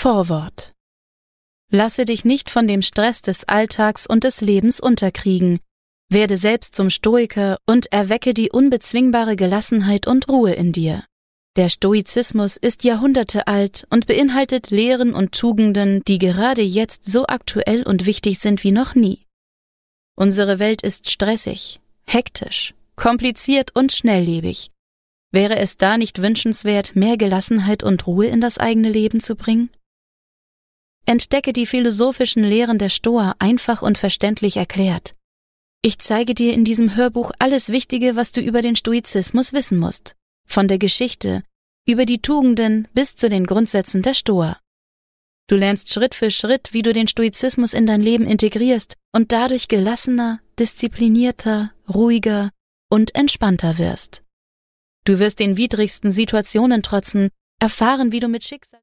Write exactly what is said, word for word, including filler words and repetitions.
Vorwort. Lasse dich nicht von dem Stress des Alltags und des Lebens unterkriegen. Werde selbst zum Stoiker und erwecke die unbezwingbare Gelassenheit und Ruhe in dir. Der Stoizismus ist Jahrhunderte alt und beinhaltet Lehren und Tugenden, die gerade jetzt so aktuell und wichtig sind wie noch nie. Unsere Welt ist stressig, hektisch, kompliziert und schnelllebig. Wäre es da nicht wünschenswert, mehr Gelassenheit und Ruhe in das eigene Leben zu bringen? Entdecke die philosophischen Lehren der Stoa einfach und verständlich erklärt. Ich zeige dir in diesem Hörbuch alles Wichtige, was du über den Stoizismus wissen musst. Von der Geschichte, über die Tugenden bis zu den Grundsätzen der Stoa. Du lernst Schritt für Schritt, wie du den Stoizismus in dein Leben integrierst und dadurch gelassener, disziplinierter, ruhiger und entspannter wirst. Du wirst den widrigsten Situationen trotzen, erfahren, wie du mit Schicksal